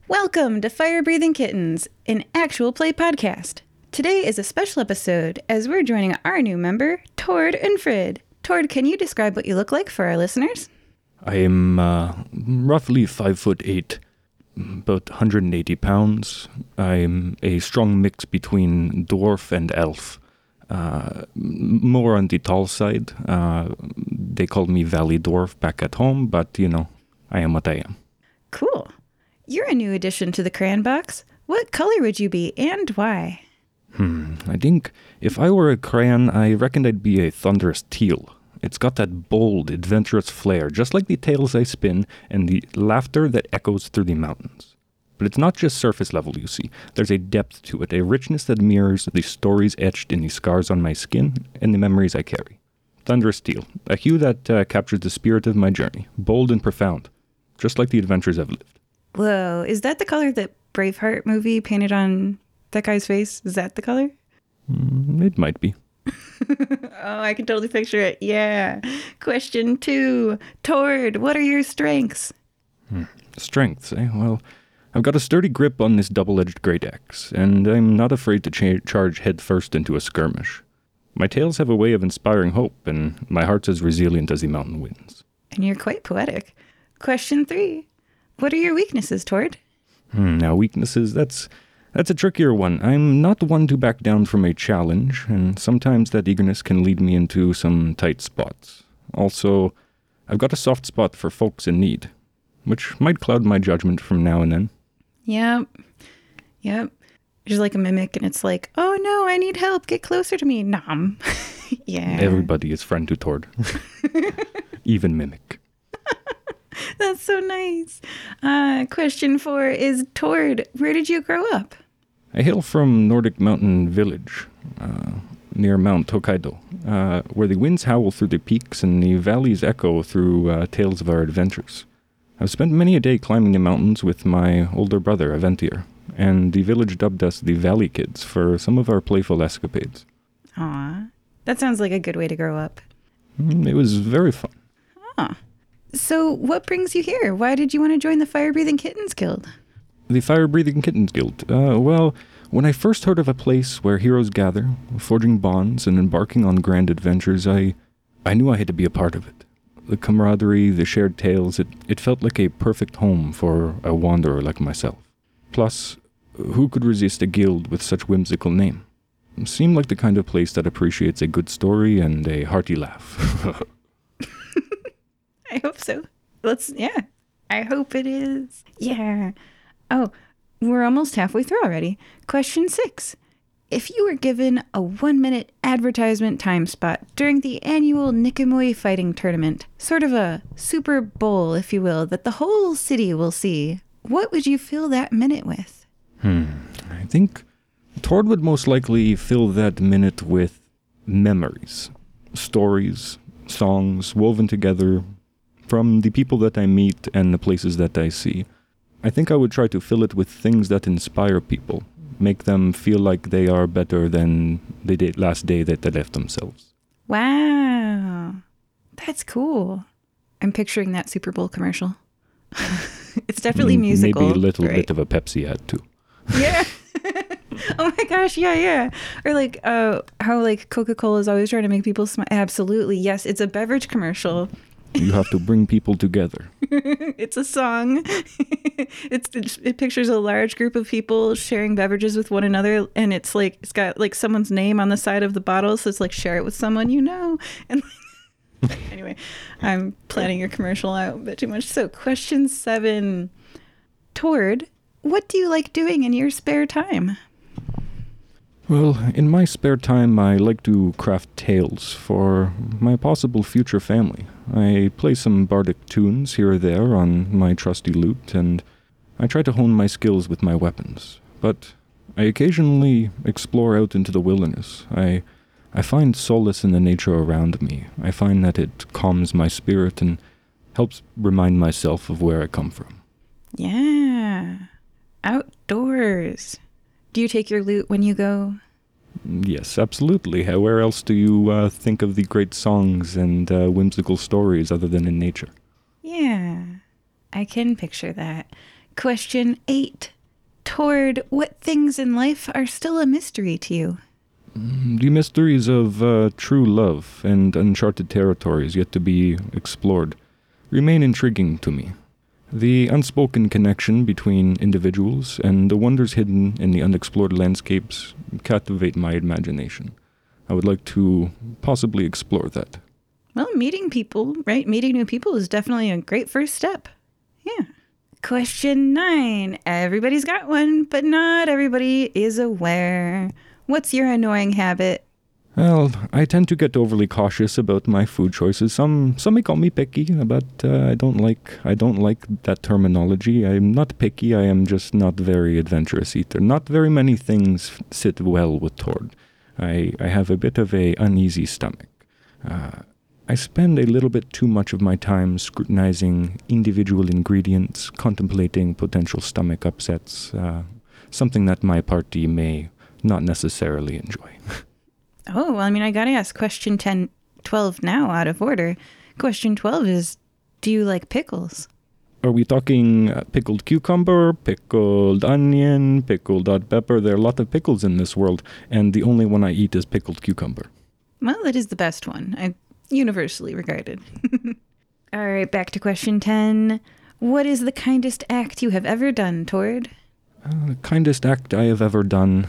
Welcome to Fire Breathing Kittens, an actual play podcast. Today is a special episode as we're joining our new member, Tord Unfrid. Tord, can you describe what you look like for our listeners? I am roughly 5'8", about 180 pounds. I'm a strong mix between dwarf and elf. More on the tall side. They called me Valley Dwarf back at home, but, I am what I am. Cool. You're a new addition to the crayon box. What color would you be and why? I think if I were a crayon, I reckon I'd be a thunderous teal. It's got that bold, adventurous flair, just like the tales I spin and the laughter that echoes through the mountains. But it's not just surface level, you see. There's a depth to it, a richness that mirrors the stories etched in the scars on my skin and the memories I carry. Thunderous teal, a hue that captures the spirit of my journey, bold and profound, just like the adventures I've lived. Whoa, is that the color that Braveheart movie painted on that guy's face? Is that the color? It might be. Oh, I can totally picture it. Yeah. Question 2. Tord, what are your strengths? Strengths, eh? Well, I've got a sturdy grip on this double-edged great axe, and I'm not afraid to charge headfirst into a skirmish. My tales have a way of inspiring hope, and my heart's as resilient as the mountain winds. And you're quite poetic. Question 3. What are your weaknesses, Tord? Now, weaknesses, that's a trickier one. I'm not one to back down from a challenge, and sometimes that eagerness can lead me into some tight spots. Also, I've got a soft spot for folks in need, which might cloud my judgment from now and then. Yep. You're like a mimic, and it's like, oh no, I need help. Get closer to me. Nom. Yeah. Everybody is friend to Tord. Even mimic. That's so nice. Question 4 is, Tord, where did you grow up? I hail from Nordic Mountain Village, near Mount Hokkaido, where the winds howl through the peaks and the valleys echo through tales of our adventures. I've spent many a day climbing the mountains with my older brother, Aventier, and the village dubbed us the Valley Kids for some of our playful escapades. Aw, that sounds like a good way to grow up. It was very fun. Ah. So what brings you here? Why did you want to join the Fire Breathing Kittens Guild? The Fire Breathing Kittens Guild. Well, when I first heard of a place where heroes gather, forging bonds and embarking on grand adventures, I knew I had to be a part of it. The camaraderie, the shared tales, it felt like a perfect home for a wanderer like myself. Plus, who could resist a guild with such whimsical name? It seemed like the kind of place that appreciates a good story and a hearty laugh. I hope so. I hope it is. Yeah. Oh, we're almost halfway through already. Question 6. If you were given a 1-minute advertisement time spot during the annual Nikamui fighting tournament, sort of a Super Bowl, if you will, that the whole city will see, what would you fill that minute with? I think Tord would most likely fill that minute with memories, stories, songs woven together from the people that I meet and the places that I see. I think I would try to fill it with things that inspire people, make them feel like they are better than they did last day that they left themselves. Wow. That's cool. I'm picturing that Super Bowl commercial. It's definitely musical. Maybe a little right? bit of a Pepsi ad, too. Yeah. Oh my gosh, yeah. Or like how like Coca-Cola is always trying to make people smile. Absolutely, yes. It's a beverage commercial. You have to bring people together. It's a song. It pictures a large group of people sharing beverages with one another, and it's got like someone's name on the side of the bottle, so it's like share it with someone you know. And anyway, I'm planning your commercial out a bit too much. So question 7, Tord, what do you like doing in your spare time? Well, in my spare time, I like to craft tales for my possible future family. I play some bardic tunes here or there on my trusty lute, and I try to hone my skills with my weapons. But I occasionally explore out into the wilderness. I find solace in the nature around me. I find that it calms my spirit and helps remind myself of where I come from. Yeah. Outdoors. Do you take your lute when you go? Yes, absolutely. Where else do you think of the great songs and whimsical stories other than in nature? Yeah, I can picture that. Question 8. Tord, what things in life are still a mystery to you? The mysteries of true love and uncharted territories yet to be explored remain intriguing to me. The unspoken connection between individuals and the wonders hidden in the unexplored landscapes captivate my imagination. I would like to possibly explore that. Well, meeting people, right? Meeting new people is definitely a great first step. Yeah. Question 9. Everybody's got one, but not everybody is aware. What's your annoying habit? Well, I tend to get overly cautious about my food choices. Some may call me picky, but I don't like that terminology. I'm not picky. I am just not very adventurous eater. Not very many things sit well with Tord. I have a bit of a uneasy stomach. I spend a little bit too much of my time scrutinizing individual ingredients, contemplating potential stomach upsets, something that my party may not necessarily enjoy. Oh, well, I mean, I gotta ask question 12 now out of order. Question 12 is, do you like pickles? Are we talking pickled cucumber, pickled onion, pickled hot pepper? There are a lot of pickles in this world, and the only one I eat is pickled cucumber. Well, it is the best one. Universally regarded. All right, back to question 10. What is the kindest act you have ever done, Tord? The kindest act I have ever done...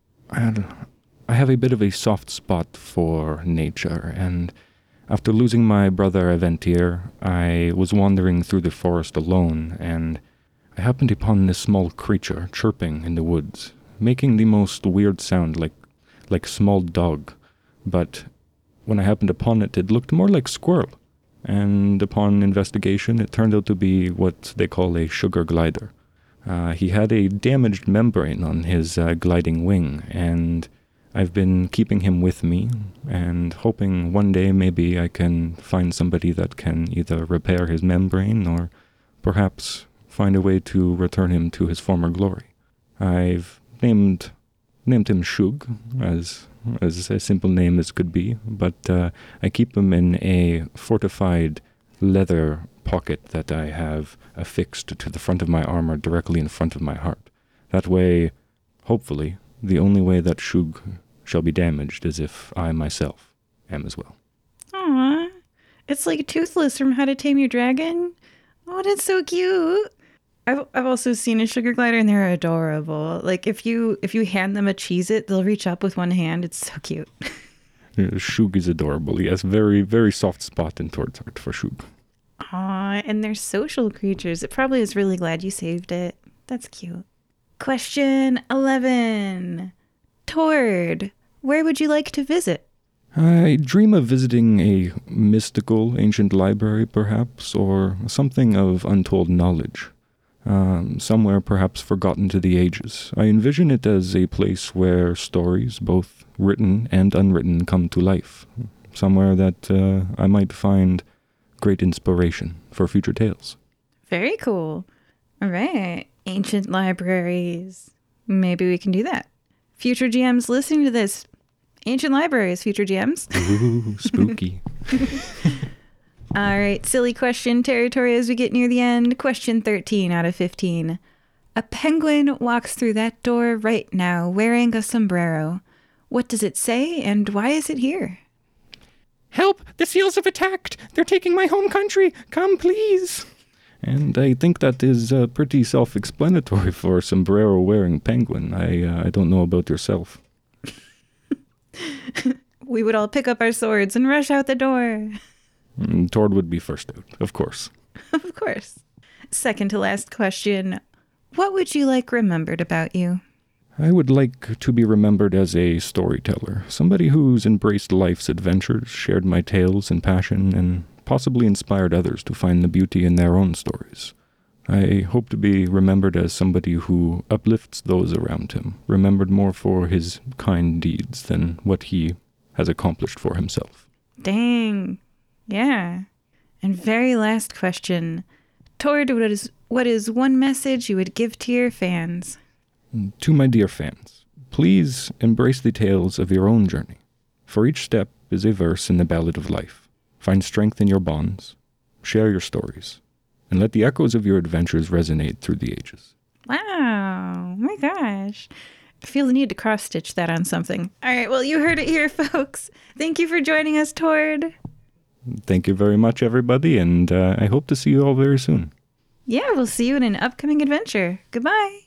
I have a bit of a soft spot for nature, and after losing my brother Aventir, I was wandering through the forest alone, and I happened upon this small creature chirping in the woods, making the most weird sound like small dog, but when I happened upon it, it looked more like squirrel, and upon investigation, it turned out to be what they call a sugar glider. He had a damaged membrane on his gliding wing, and I've been keeping him with me and hoping one day maybe I can find somebody that can either repair his membrane or perhaps find a way to return him to his former glory. I've named him Shug, as a simple name as could be, but I keep him in a fortified leather pocket that I have affixed to the front of my armor directly in front of my heart. That way, hopefully, the only way that Shug shall be damaged is if I myself am as well. Aww. It's like Toothless from How to Tame Your Dragon. Oh, that's so cute. I've also seen a sugar glider and they're adorable. Like if you hand them a Cheez-It, they'll reach up with one hand. It's so cute. Shug is adorable. He has very, very soft spot in Tord's heart for Shug. Aw, and they're social creatures. It probably is really glad you saved it. That's cute. Question 11. Tord, where would you like to visit? I dream of visiting a mystical ancient library, perhaps, or something of untold knowledge. Somewhere perhaps forgotten to the ages. I envision it as a place where stories, both written and unwritten, come to life. Somewhere that I might find great inspiration for future tales. Very cool. All right. Ancient libraries. Maybe we can do that. Future GMs listening to this. Ancient libraries, future GMs. Ooh, spooky. All right, silly question territory as we get near the end. Question 13 out of 15. A penguin walks through that door right now wearing a sombrero. What does it say and why is it here? Help! The seals have attacked! They're taking my home country! Come, please! And I think that is pretty self-explanatory for a sombrero-wearing penguin. I don't know about yourself. We would all pick up our swords and rush out the door. Tord would be first out, of course. Of course. Second to last question. What would you like remembered about you? I would like to be remembered as a storyteller, somebody who's embraced life's adventures, shared my tales and passion, and possibly inspired others to find the beauty in their own stories. I hope to be remembered as somebody who uplifts those around him, remembered more for his kind deeds than what he has accomplished for himself. Dang. Yeah. And very last question. Tord, what is one message you would give to your fans? To my dear fans, please embrace the tales of your own journey. For each step is a verse in the ballad of life. Find strength in your bonds, share your stories, and let the echoes of your adventures resonate through the ages. Wow. Oh my gosh. I feel the need to cross-stitch that on something. All right, well, you heard it here, folks. Thank you for joining us, Tord. Thank you very much, everybody, and I hope to see you all very soon. Yeah, we'll see you in an upcoming adventure. Goodbye.